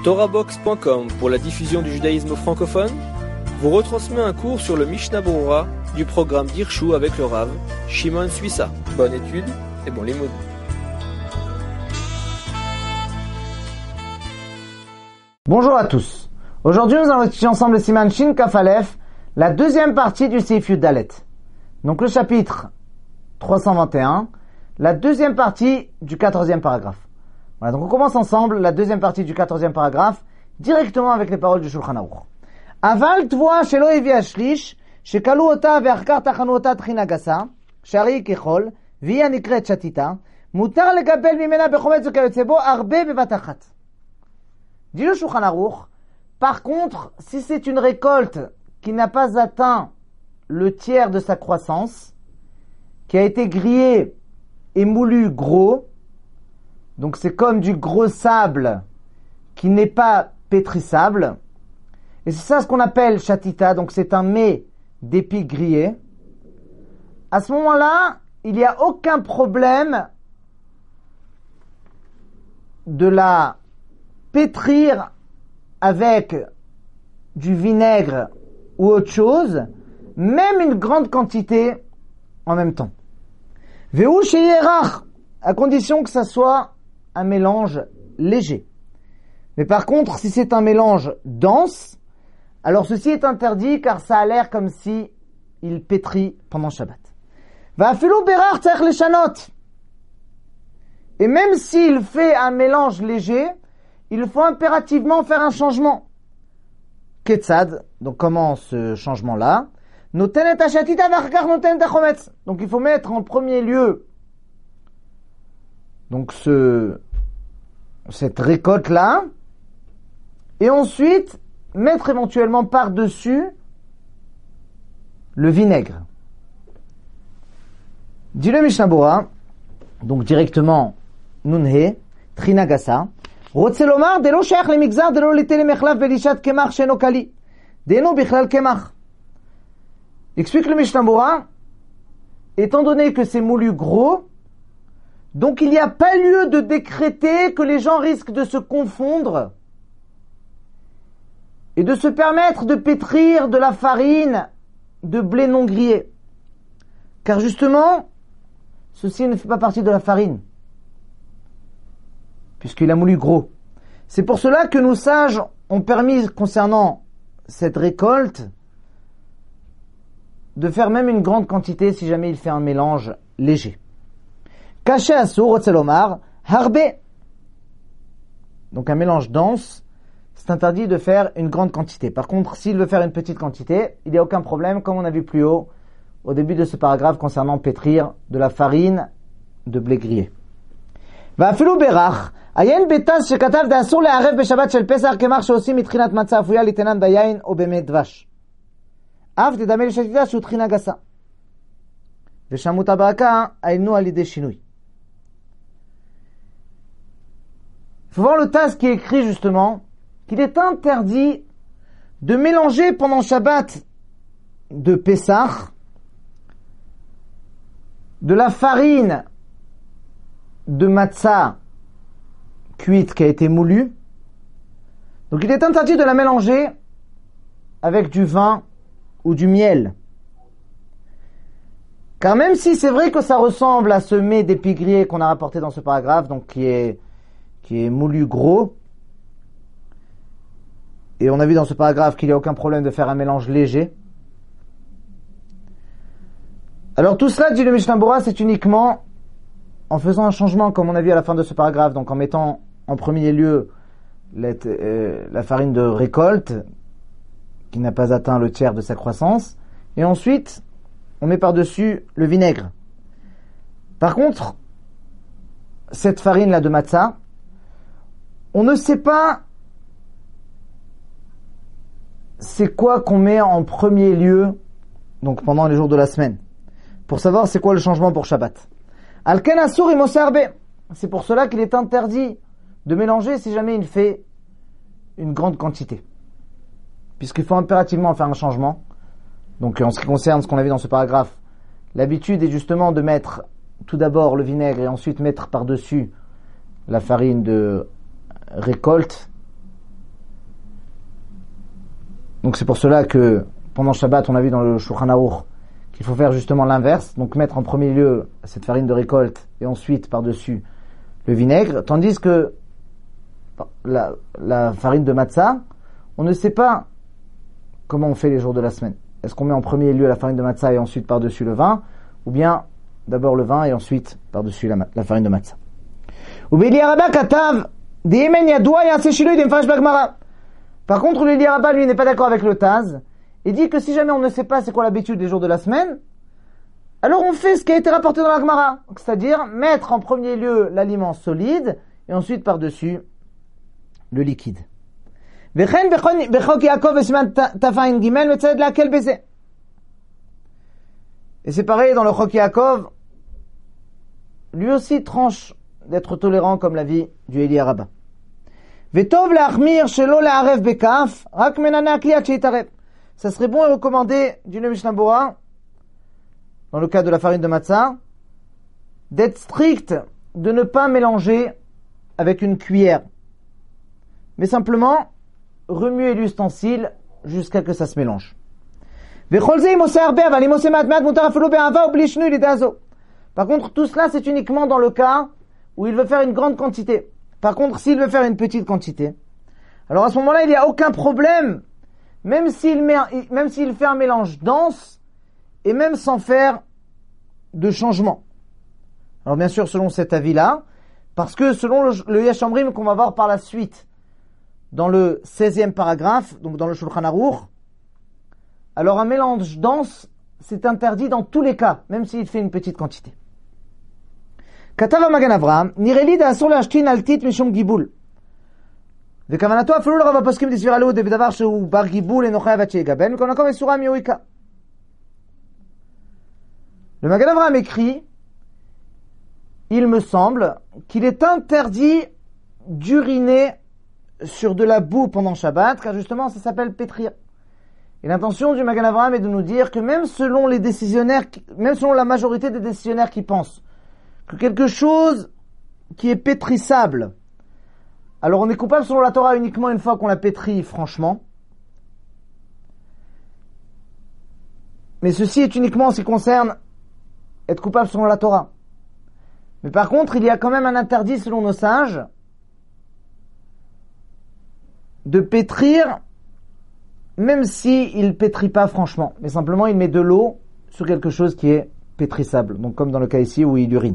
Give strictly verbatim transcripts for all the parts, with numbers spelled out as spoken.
Torahbox point com pour la diffusion du judaïsme francophone vous retransmet un cours sur le Mishnah Berurah du programme d'Hirshu avec le Rav Shimon Suissa. Bonne étude et bon limoud. Bonjour à tous. Aujourd'hui, nous allons étudier ensemble le Siman Shin Kaf Aleph, la deuxième partie du Seif Yud Dalet. Donc le chapitre trois cent vingt et un, la deuxième partie du quatorzième paragraphe. Voilà, donc on commence ensemble la deuxième partie du quatorzième paragraphe, directement avec les paroles du Shulchan Aruch. Aval tvoa shelo hevi ashlish, shekalu ota ve'achkar tachanu ota tchina gasa, shari kechol, v'hiya nikret shatita, mutar lekabel mimena bechometz ukayotze bo arbe bevat achat. Dit le Shulchan Aruch, par contre, si c'est une récolte qui n'a pas atteint le tiers de sa croissance, qui a été grillée et moulue gros, donc c'est comme du gros sable qui n'est pas pétrissable, et c'est ça ce qu'on appelle chatita, donc c'est un mets d'épis grillés. À ce moment-là, il n'y a aucun problème de la pétrir avec du vinaigre ou autre chose, même une grande quantité en même temps. Ve'u sheyerach, à condition que ça soit un mélange léger. Mais par contre, si c'est un mélange dense, alors ceci est interdit car ça a l'air comme si il pétrit pendant Shabbat. Va'afilu berach tzarich leshanot. Et même s'il fait un mélange léger, il faut impérativement faire un changement. Ketzad, donc comment ce changement-là? Noten et hashatita v'achkar noten et hachometz. Donc il faut mettre en premier lieu donc ce cette récolte-là, et ensuite mettre éventuellement par-dessus le vinaigre. Dit le Mishnah Berurah, donc directement Nunhe, Trinagasa, Rotse lomar delo shayach lemigzar delo lite lemechlav belishat kemach sheno kali, deno bichlal kemach. Explique le Mishnah Berurah, étant donné que c'est moulu gros, donc il n'y a pas lieu de décréter que les gens risquent de se confondre et de se permettre de pétrir de la farine de blé non grillé. Car justement, ceci ne fait pas partie de la farine, puisqu'il a moulu gros. C'est pour cela que nos sages ont permis, concernant cette récolte, de faire même une grande quantité si jamais il fait un mélange léger. Caché asur, rotzelomar, harbe. Donc un mélange dense, c'est interdit de faire une grande quantité. Par contre, s'il veut faire une petite quantité, il n'y a aucun problème, comme on a vu plus haut, au début de ce paragraphe concernant pétrir de la farine de blé grillé. Va'afilu berach, ayen betaz shekatav d'asur le'arev beshabbat shel pesach kemach sheosim mitchinat matzah afuya litenan bayayin o bemet dvash. Av tedame leshatita shu tchina gasa. Veshamut habaraka aynu alidei shinui. Il faut voir le tas qui est écrit justement qu'il est interdit de mélanger pendant Shabbat de Pessah de la farine de matzah cuite qui a été moulue. Donc il est interdit de la mélanger avec du vin ou du miel. Car même si c'est vrai que ça ressemble à ce mets d'épis grillés qu'on a rapporté dans ce paragraphe, donc qui est qui est moulu gros, et on a vu dans ce paragraphe qu'il n'y a aucun problème de faire un mélange léger. Alors tout cela, dit le Mishnah Berurah, c'est uniquement en faisant un changement, comme on a vu à la fin de ce paragraphe, donc en mettant en premier lieu la, euh, la farine de récolte, qui n'a pas atteint le tiers de sa croissance, et ensuite on met par-dessus le vinaigre. Par contre, cette farine-là de matzah, on ne sait pas c'est quoi qu'on met en premier lieu, donc pendant les jours de la semaine, pour savoir c'est quoi le changement pour Shabbat. Alken asur imosarbe. C'est pour cela qu'il est interdit de mélanger si jamais il fait une grande quantité, puisqu'il faut impérativement faire un changement. Donc en ce qui concerne ce qu'on a vu dans ce paragraphe, l'habitude est justement de mettre tout d'abord le vinaigre et ensuite mettre par-dessus la farine de récolte Donc c'est pour cela que pendant Shabbat, on a vu dans le Shulchan Aruch qu'il faut faire justement l'inverse, donc mettre en premier lieu cette farine de récolte et ensuite par-dessus le vinaigre, tandis que la, la farine de matzah, on ne sait pas comment on fait les jours de la semaine. Est-ce qu'on met en premier lieu la farine de matzah et ensuite par-dessus le vin, ou bien d'abord le vin et ensuite par-dessus la, la farine de matzah. Par contre, le Rabba, lui, n'est pas d'accord avec le Taz, et dit que si jamais on ne sait pas c'est quoi l'habitude des jours de la semaine, alors on fait ce qui a été rapporté dans la Gemara, c'est-à-dire mettre en premier lieu l'aliment solide et ensuite par-dessus le liquide. Et c'est pareil dans le Chok Yaakov, lui aussi tranche d'être tolérant comme la vie du Eli Rabba. Ça serait bon et recommandé d'une Mishnah Bora, dans le cas de la farine de matzah, d'être strict, de ne pas mélanger avec une cuillère, mais simplement remuer l'ustensile jusqu'à que ça se mélange. Par contre, tout cela c'est uniquement dans le cas où il veut faire une grande quantité. Par contre, s'il veut faire une petite quantité, alors à ce moment-là, il n'y a aucun problème, même s'il met, même s'il fait un mélange dense, et même sans faire de changement. Alors bien sûr, selon cet avis-là, parce que selon le, le Yesh Omrim qu'on va voir par la suite, dans le seizième paragraphe, donc dans le Shulchan Aruch, alors un mélange dense, c'est interdit dans tous les cas, même s'il fait une petite quantité. כתב המגן אברהם, נראה לי דאסור להשתין על טיט משום גיבול. וכוונתו אפילו לרוב הפוסקים דסביר עלו בדבר שהוא בר גיבול אינו חייב עד שיגבל, מכל מקום איסורה מיועיקה. Le Magen Avraham écrit, il me semble qu'il est interdit d'uriner sur de la boue pendant Shabbat, car justement ça s'appelle pétrir. Et l'intention du Magen Avraham est de nous dire que même selon les décisionnaires, même selon la majorité des décisionnaires qui pensent que quelque chose qui est pétrissable, alors on est coupable selon la Torah uniquement une fois qu'on l'a pétri franchement, mais ceci est uniquement en ce qui concerne être coupable selon la Torah. Mais par contre, il y a quand même un interdit selon nos sages de pétrir, même si il pétrit pas franchement, mais simplement il met de l'eau sur quelque chose qui est pétrissable, donc comme dans le cas ici où il urine.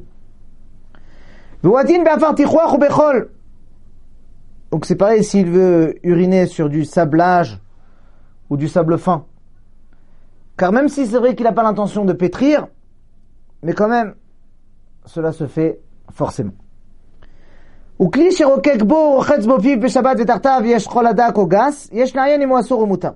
Donc c'est pareil s'il veut uriner sur du sablage ou du sable fin. Car même si c'est vrai qu'il n'a pas l'intention de pétrir, mais quand même, cela se fait forcément. וכלי שרוקק בו או רוחץ בו פיו בשבת ותחתיו יש חול הדק או גס, יש לעיין אם הוא אסור או מותר.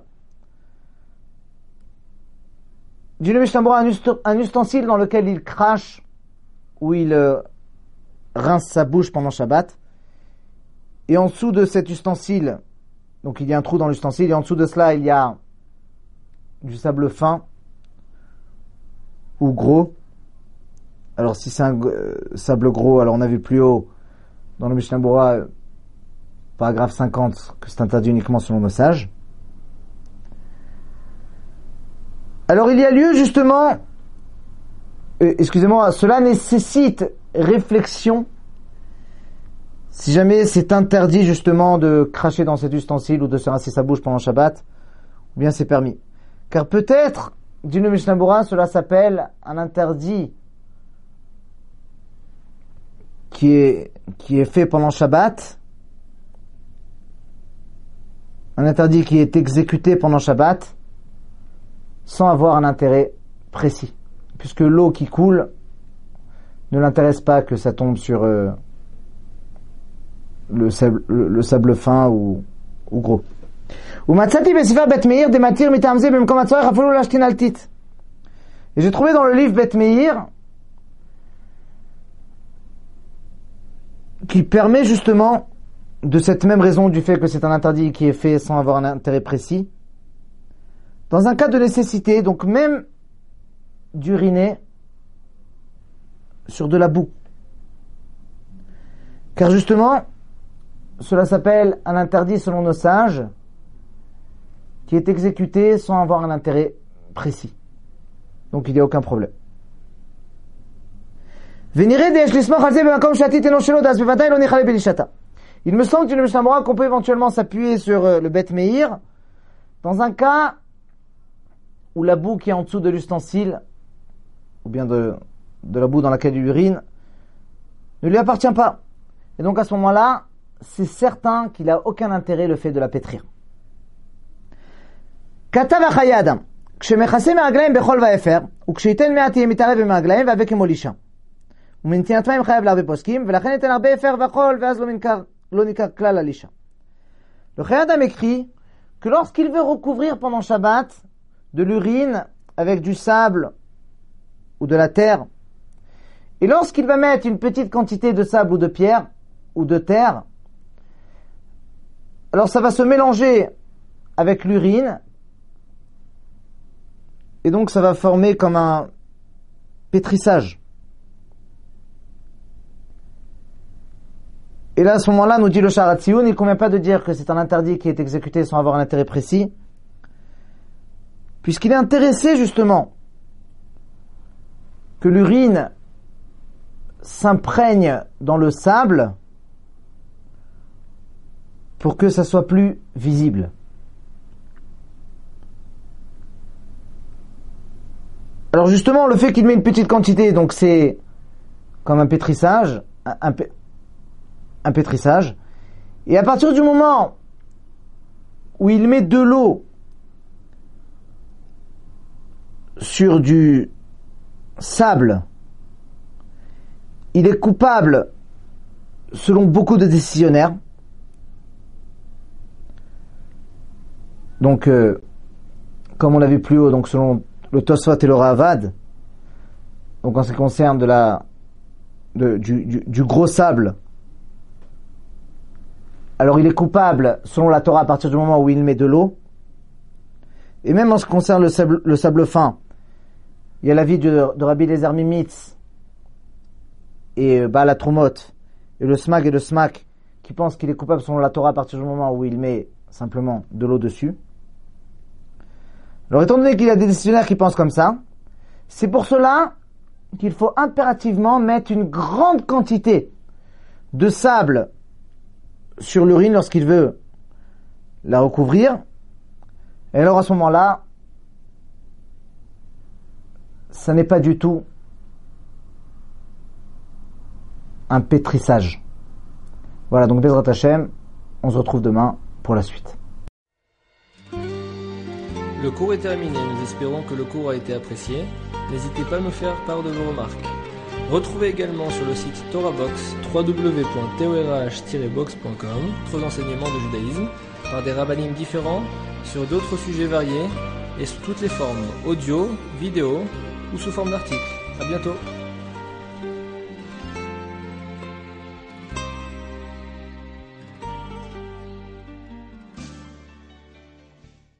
D'une Mishnah Bora, un ustensile dans lequel il crache, où il euh, rince sa bouche pendant Shabbat, et en dessous de cet ustensile, donc il y a un trou dans l'ustensile, et en dessous de cela il y a du sable fin ou gros. Alors si c'est un euh, sable gros, alors on a vu plus haut dans le Mishnah Bora, euh, paragraphe cinquante, que c'est interdit uniquement selon nos sages. Alors il y a lieu justement, euh, excusez-moi, cela nécessite réflexion. Si jamais c'est interdit justement de cracher dans cet ustensile ou de se rincer sa bouche pendant Shabbat, ou bien c'est permis. Car peut-être, dit le Mishnah Bora, cela s'appelle un interdit qui est, qui est fait pendant Shabbat, un interdit qui est exécuté pendant Shabbat, sans avoir un intérêt précis. Puisque l'eau qui coule ne l'intéresse pas que ça tombe sur euh, le, sable, le, le sable fin ou, ou gros. Et j'ai trouvé dans le livre Bet Meir qui permet justement, de cette même raison du fait que c'est un interdit qui est fait sans avoir un intérêt précis, dans un cas de nécessité, donc même d'uriner sur de la boue. Car justement, cela s'appelle un interdit selon nos sages, qui est exécuté sans avoir un intérêt précis. Donc il n'y a aucun problème. Il me semble d'une Mishnah Berurah qu'on peut éventuellement s'appuyer sur le Bet Meir dans un cas où la boue qui est en dessous de l'ustensile, ou bien de, de la boue dans laquelle il urine, ne lui appartient pas. Et donc à ce moment-là, c'est certain qu'il n'a aucun intérêt le fait de la pétrir. Katav Achaye Adam, כשמכסה מהרגליים בכל ואפר, וכשיתן מעט יהיה מתערב במרגליים והווה כמו לישה. ומנתינת מים חייב להרבה פוסקים, ולכן ייתן הרבה אפר וחול, ואז לא ניכר, לא ניכר כלל הלישה. Le Chaye Adam écrit que lorsqu'il veut recouvrir pendant Shabbat de l'urine avec du sable ou de la terre, et lorsqu'il va mettre une petite quantité de sable ou de pierre ou de terre, alors ça va se mélanger avec l'urine, et donc ça va former comme un pétrissage. Et là, à ce moment-là, nous dit le Sharat Tziyun, il ne convient pas de dire que c'est un interdit qui est exécuté sans avoir un intérêt précis, puisqu'il est intéressé justement que l'urine s'imprègne dans le sable pour que ça soit plus visible. Alors justement, le fait qu'il met une petite quantité, donc c'est comme un pétrissage, un, un, un pétrissage, et à partir du moment où il met de l'eau sur du sable, il est coupable selon beaucoup de décisionnaires. Donc, euh, comme on l'a vu plus haut, donc selon le Tosfot et le Ravad, donc en ce qui concerne de la, de, du, du, du gros sable, alors il est coupable selon la Torah à partir du moment où il met de l'eau. Et même en ce qui concerne le sable, le sable fin, il y a l'avis de, de Rabbi Eliezer Mimitz et Baal HaTrumot et le Smag et le Smak qui pensent qu'il est coupable selon la Torah à partir du moment où il met simplement de l'eau dessus. Alors étant donné qu'il y a des décisionnaires qui pensent comme ça, c'est pour cela qu'il faut impérativement mettre une grande quantité de sable sur l'urine lorsqu'il veut la recouvrir. Et alors à ce moment-là, ça n'est pas du tout un pétrissage. Voilà, donc Bezrat Hashem, on se retrouve demain pour la suite. Le cours est terminé, nous espérons que le cours a été apprécié. N'hésitez pas à nous faire part de vos remarques. Retrouvez également sur le site TorahBox w w w point torah tiret box point com d'autres enseignements de judaïsme par des rabbinim différents sur d'autres sujets variés et sous toutes les formes audio, vidéo ou sous forme d'articles. À bientôt.